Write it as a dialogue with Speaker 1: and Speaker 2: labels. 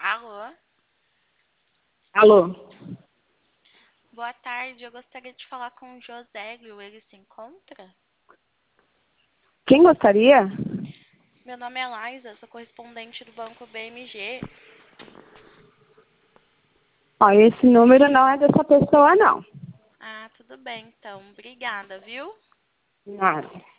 Speaker 1: Alô?
Speaker 2: Alô?
Speaker 1: Boa tarde, eu gostaria de falar com o Josélio, ele se encontra?
Speaker 2: Quem gostaria?
Speaker 1: Meu nome é Laisa, sou correspondente do Banco BMG.
Speaker 2: Ó, esse número não é dessa pessoa, não.
Speaker 1: Ah, tudo bem então, obrigada, viu?
Speaker 2: Nada.